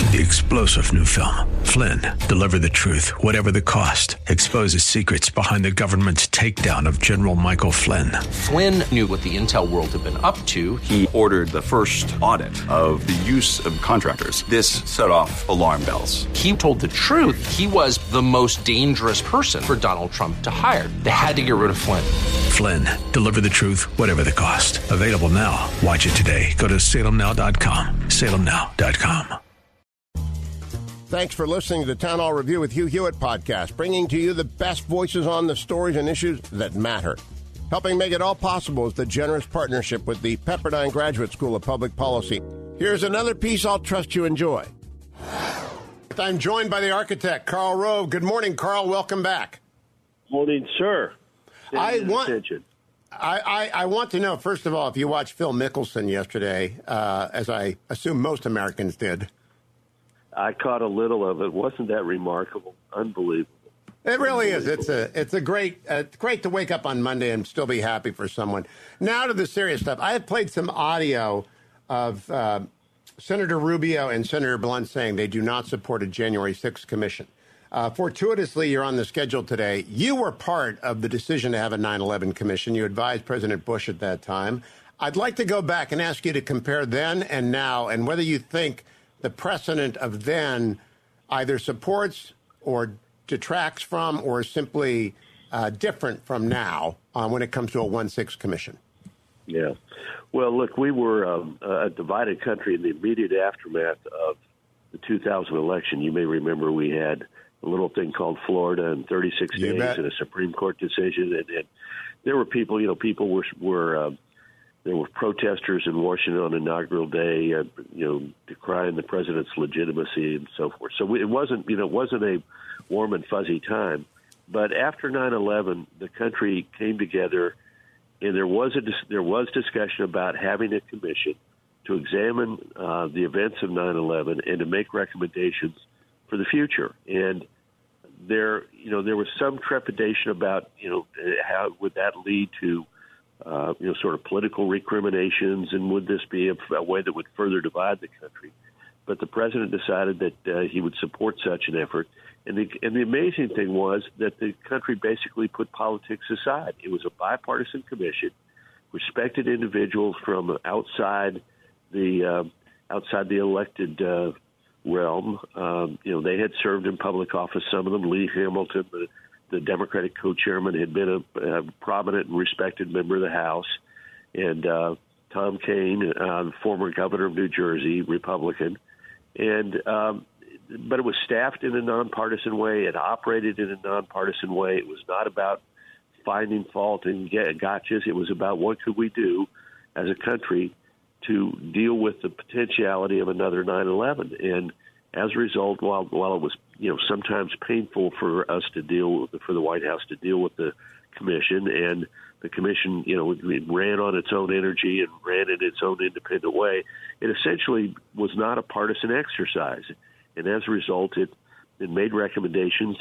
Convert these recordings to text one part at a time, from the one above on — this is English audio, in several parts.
The explosive new film, Flynn, deliver the truth, whatever the cost, exposes secrets behind the government's takedown of General Michael Flynn. Flynn knew what the intel world had been up to. He ordered the first audit of the use of contractors. This set off alarm bells. He told the truth. He was the most dangerous person for Donald Trump to hire. They had to get rid of Flynn. Flynn, deliver the truth, whatever the cost. Available now. Watch it today. Go to salemnow.com. salemnow.com. Thanks for listening to the Town Hall Review with Hugh Hewitt podcast, bringing to you the best voices on the stories and issues that matter. Helping make it all possible is the generous partnership with the Pepperdine Graduate School of Public Policy. Here's another piece I'll trust you enjoy. I'm joined by the architect, Karl Rove. Good morning, Karl. Welcome back. Morning, sir. I want to know, first of all, if you watched Phil Mickelson yesterday, as I assume most Americans did. I caught a little of it. Wasn't that remarkable? Unbelievable. It really is. It's great to wake up on Monday and still be happy for someone. Now to the serious stuff. I have played some audio of Senator Rubio and Senator Blunt saying they do not support a January 6th commission. Fortuitously, you're on the schedule today. You were part of the decision to have a 9/11 commission. You advised President Bush at that time. I'd like to go back and ask you to compare then and now and whether you think the precedent of then either supports or detracts from or is simply different from now when it comes to a 1/6 commission. Yeah. Well, look, we were a divided country in the immediate aftermath of the 2000 election. You may remember we had a little thing called Florida in 36 days and a Supreme Court decision. And there were people, there were protesters in Washington on inaugural day, decrying the president's legitimacy and so forth. So it wasn't a warm and fuzzy time. But after 9/11, the country came together, and there was discussion about having a commission to examine the events of 9/11 and to make recommendations for the future. And there was some trepidation about, how would that lead to sort of political recriminations, and would this be a way that would further divide the country? But the president decided that he would support such an effort. And the amazing thing was that the country basically put politics aside. It was a bipartisan commission, respected individuals from outside the elected realm. They had served in public office, some of them. Lee Hamilton, the Democratic co-chairman, had been a prominent and respected member of the House. And Tom Kean, former governor of New Jersey, Republican. But it was staffed in a nonpartisan way. It operated in a nonpartisan way. It was not about finding fault and gotchas. It was about what could we do as a country to deal with the potentiality of another 9/11. And as a result, while it was sometimes painful for us to for the White House to deal with the commission, and the commission it ran on its own energy and ran in its own independent way, it essentially was not a partisan exercise. And as a result, it made recommendations,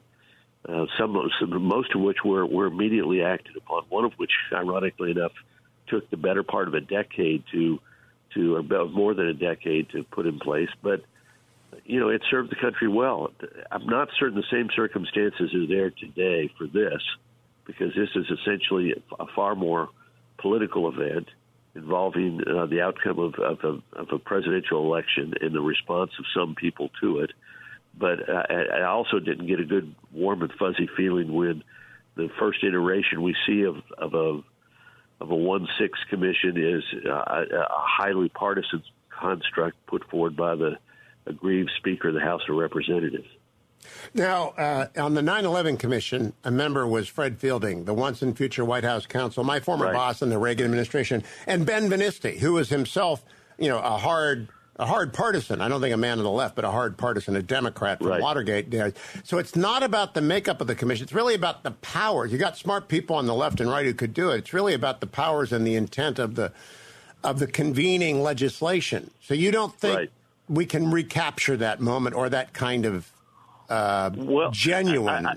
most of which were immediately acted upon. One of which, ironically enough, took the better part of a decade to about more than a decade to put in place. But it served the country well. I'm not certain the same circumstances are there today for this, because this is essentially a far more political event involving the outcome of a presidential election and the response of some people to it. But I also didn't get a good warm and fuzzy feeling when the first iteration we see of a 1/6 commission is a highly partisan construct put forward by the aggrieved Speaker of the House of Representatives. Now, on the 9/11 Commission, a member was Fred Fielding, the once and future White House counsel, my former boss in the Reagan administration, and Ben Veniste, who was himself, a hard partisan. I don't think a man on the left, but a hard partisan, a Democrat from Watergate. So it's not about the makeup of the commission. It's really about the powers. You got smart people on the left and right who could do it. It's really about the powers and the intent of the convening legislation. So you don't think we can recapture that moment or that kind of genuine?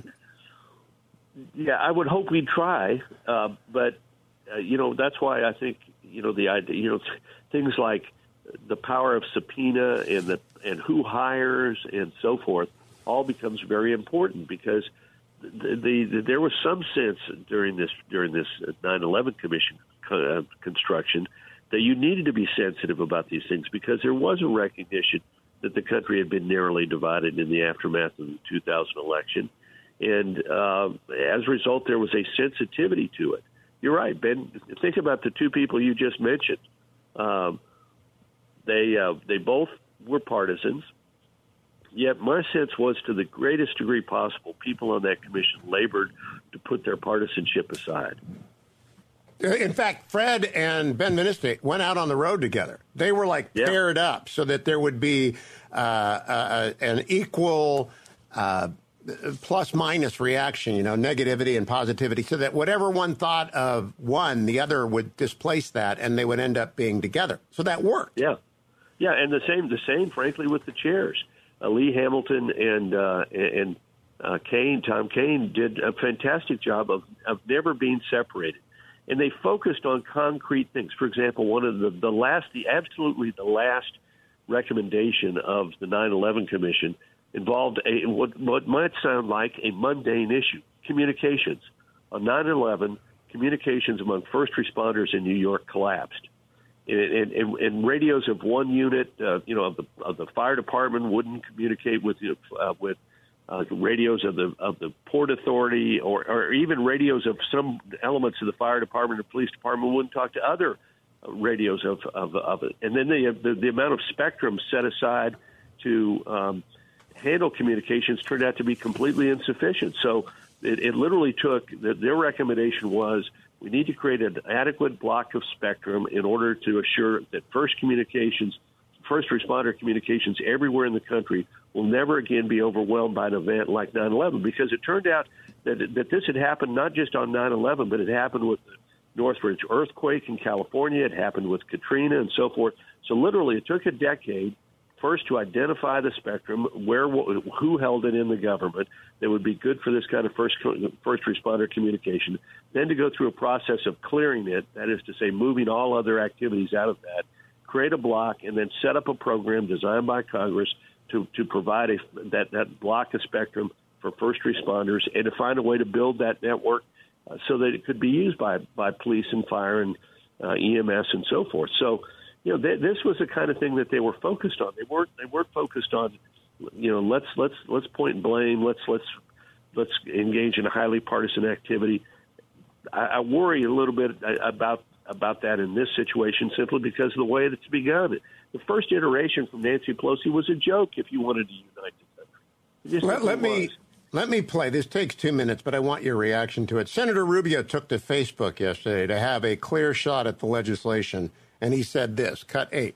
I would hope we'd try, but that's why I think the idea, things like the power of subpoena and who hires and so forth all becomes very important, because there was some sense during this 9/11 Commission construction that you needed to be sensitive about these things, because there was a recognition that the country had been narrowly divided in the aftermath of the 2000 election. And as a result, there was a sensitivity to it. You're right, Ben. Think about the two people you just mentioned. They both were partisans. Yet my sense was, to the greatest degree possible, people on that commission labored to put their partisanship aside. In fact, Fred and Ben Minister went out on the road together. They were paired up so that there would be an equal plus-minus reaction, negativity and positivity, so that whatever one thought of one, the other would displace that, and they would end up being together. So that worked. Yeah, and the same, frankly, with the chairs. Lee Hamilton and Tom Kean did a fantastic job of never being separated. And they focused on concrete things. For example, one of the last recommendation of the 9/11 Commission involved what might sound like a mundane issue: communications. On 9/11, communications among first responders in New York collapsed, and radios of one unit, of the fire department wouldn't communicate with radios of the Port Authority, or even radios of some elements of the fire department or police department wouldn't talk to other radios of it. And then the amount of spectrum set aside to handle communications turned out to be completely insufficient. So it literally took, their recommendation was, we need to create an adequate block of spectrum in order to assure that first responder communications everywhere in the country will never again be overwhelmed by an event like 9/11, because it turned out that this had happened not just on 9/11, but it happened with the Northridge earthquake in California, it happened with Katrina and so forth. So literally it took a decade first to identify the spectrum, who held it in the government that would be good for this kind of first responder communication, then to go through a process of clearing it, that is to say moving all other activities out of that, create a block, and then set up a program designed by Congress to provide that block of spectrum for first responders, and to find a way to build that network so that it could be used by police and fire and EMS and so forth. So, this was the kind of thing that they were focused on. They weren't focused on, let's point and blame, let's engage in a highly partisan activity. I worry a little bit about that in this situation, simply because of the way it's begun. The first iteration from Nancy Pelosi was a joke if you wanted to unite the country. Let me play. This takes 2 minutes, but I want your reaction to it. Senator Rubio took to Facebook yesterday to have a clear shot at the legislation, and he said this, cut 8.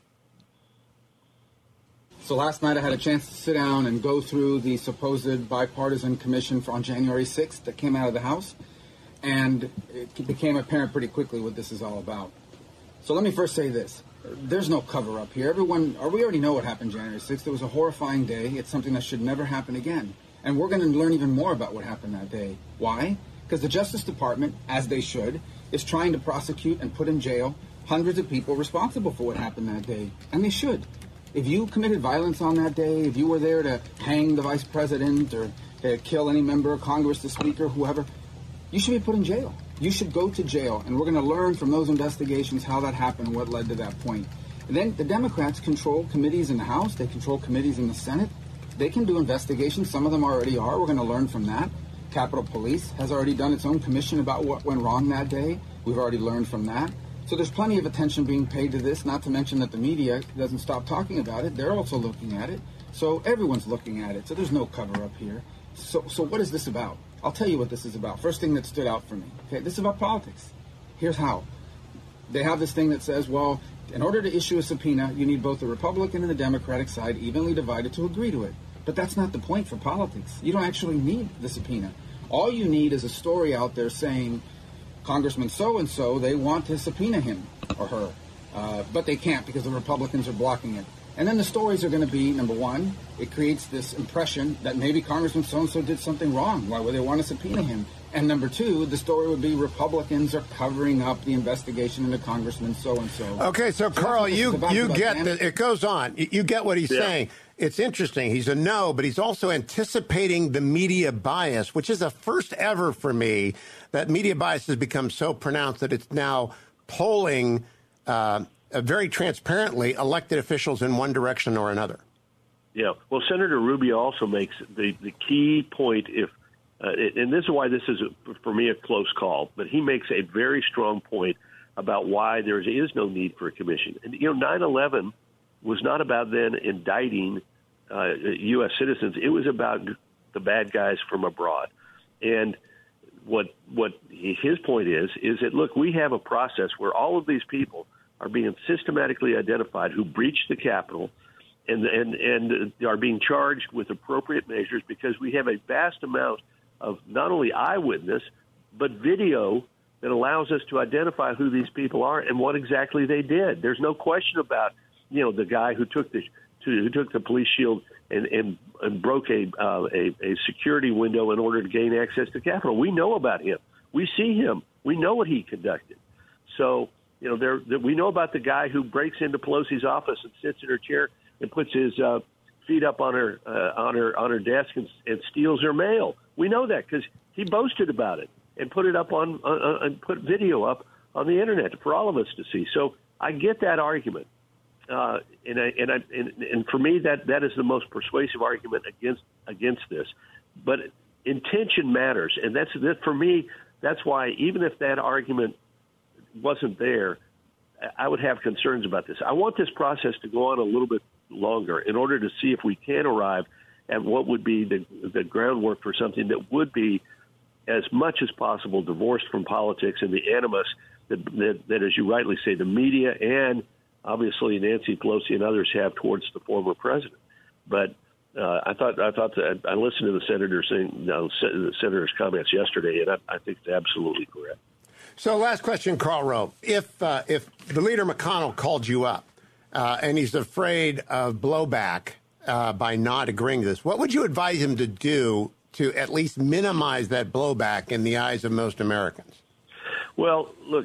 So last night I had a chance to sit down and go through the supposed bipartisan commission on January 6th that came out of the House, and it became apparent pretty quickly what this is all about. So let me first say this. There's no cover-up here. We already know what happened January 6th. It was a horrifying day. It's something that should never happen again. And we're going to learn even more about what happened that day. Why? Because the Justice Department, as they should, is trying to prosecute and put in jail hundreds of people responsible for what happened that day. And they should. If you committed violence on that day, if you were there to hang the vice president or to kill any member of Congress, the speaker, whoever, you should be put in jail. You should go to jail. And we're going to learn from those investigations how that happened and what led to that point. And then the Democrats control committees in the House. They control committees in the Senate. They can do investigations. Some of them already are. We're going to learn from that. Capitol Police has already done its own commission about what went wrong that day. We've already learned from that. So there's plenty of attention being paid to this, not to mention that the media doesn't stop talking about it. They're also looking at it. So everyone's looking at it. So there's no cover-up here. So what is this about? I'll tell you what this is about. First thing that stood out for me. Okay, this is about politics. Here's how. They have this thing that says, well, in order to issue a subpoena, you need both the Republican and the Democratic side evenly divided to agree to it. But that's not the point for politics. You don't actually need the subpoena. All you need is a story out there saying, Congressman so-and-so, they want to subpoena him or her. But they can't because the Republicans are blocking it. And then the stories are going to be, number one, it creates this impression that maybe Congressman so-and-so did something wrong. Why would they want to subpoena him? And number two, the story would be Republicans are covering up the investigation into Congressman so-and-so. Okay, so Carl, you get that it goes on. You get what he's saying. It's interesting. He's a no, but he's also anticipating the media bias, which is a first ever for me, that media bias has become so pronounced that it's now polling very transparently elected officials in one direction or another. Yeah. Well, Senator Rubio also makes the key point, and this is why this is, for me, a close call, but he makes a very strong point about why there is no need for a commission. And, 9/11 was not about then indicting U.S. citizens. It was about the bad guys from abroad. And what his point is that, look, we have a process where all of these people are being systematically identified who breached the Capitol and are being charged with appropriate measures because we have a vast amount of not only eyewitness but video that allows us to identify who these people are and what exactly they did. There's no question about, the guy who took the police shield and broke a security window in order to gain access to the Capitol. We know about him. We see him. We know what he conducted. So, we know about the guy who breaks into Pelosi's office and sits in her chair and puts his feet up on her desk and steals her mail. We know that because he boasted about it and put it up and put video up on the internet for all of us to see. So I get that argument, and for me that is the most persuasive argument against this. But intention matters, and that for me. That's why even if that argument wasn't there, I would have concerns about this. I want this process to go on a little bit longer in order to see if we can arrive at what would be the groundwork for something that would be as much as possible divorced from politics and the animus that, as you rightly say, the media and obviously Nancy Pelosi and others have towards the former president. But I thought that I listened to the senator's comments yesterday, and I think it's absolutely correct. So last question, Karl Rove. If the leader McConnell called you up and he's afraid of blowback by not agreeing to this, what would you advise him to do to at least minimize that blowback in the eyes of most Americans? Well, look,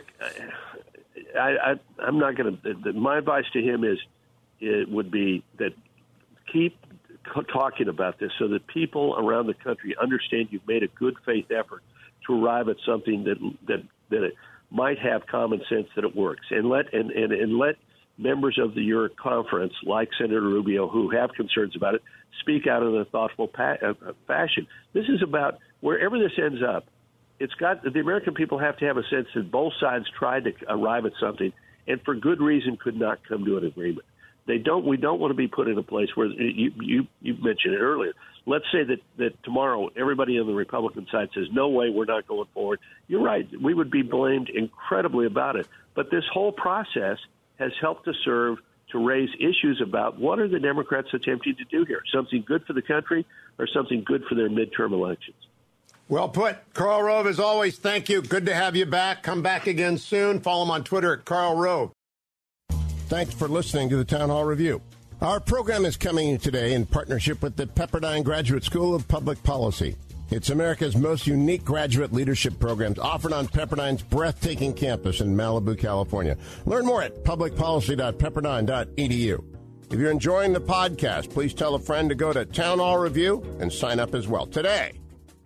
I'm not going to. My advice to him would be that keep talking about this so that people around the country understand you've made a good faith effort to arrive at something that it might have common sense that it works, and let members of your conference, like Senator Rubio, who have concerns about it, speak out in a thoughtful fashion. This is about wherever this ends up. The American people have to have a sense that both sides tried to arrive at something, and for good reason could not come to an agreement. We don't want to be put in a place where you mentioned it earlier. Let's say that tomorrow everybody on the Republican side says, no way, we're not going forward. You're right. We would be blamed incredibly about it. But this whole process has helped to serve to raise issues about what are the Democrats attempting to do here, something good for the country or something good for their midterm elections. Well put. Karl Rove, as always, thank you. Good to have you back. Come back again soon. Follow him on Twitter at Karl Rove. Thanks for listening to the Town Hall Review. Our program is coming today in partnership with the Pepperdine Graduate School of Public Policy. It's America's most unique graduate leadership programs offered on Pepperdine's breathtaking campus in Malibu, California. Learn more at publicpolicy.pepperdine.edu. If you're enjoying the podcast, please tell a friend to go to Town Hall Review and sign up as well today.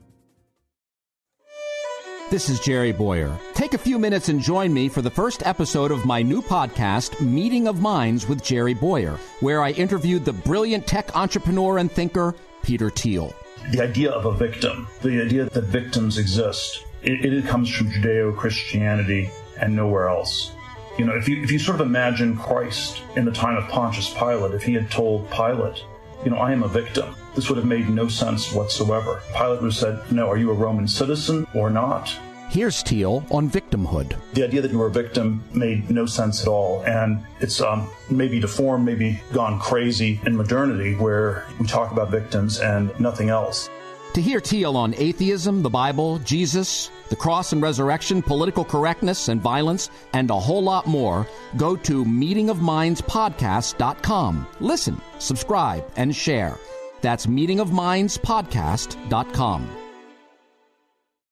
This is Jerry Boyer. Take a few minutes and join me for the first episode of my new podcast, Meeting of Minds with Jerry Boyer, where I interviewed the brilliant tech entrepreneur and thinker, Peter Thiel. The idea of a victim, the idea that victims exist, it comes from Judeo-Christianity and nowhere else. You know, if you sort of imagine Christ in the time of Pontius Pilate, if he had told Pilate, I am a victim, this would have made no sense whatsoever. Pilate would have said, no, are you a Roman citizen or not? Here's Thiel on victimhood. The idea that you were a victim made no sense at all, and it's maybe deformed, maybe gone crazy in modernity, where we talk about victims and nothing else. To hear Teal on atheism, the Bible, Jesus, the cross and resurrection, political correctness and violence, and a whole lot more, go to meetingofmindspodcast.com. Listen, subscribe, and share. That's meetingofmindspodcast.com.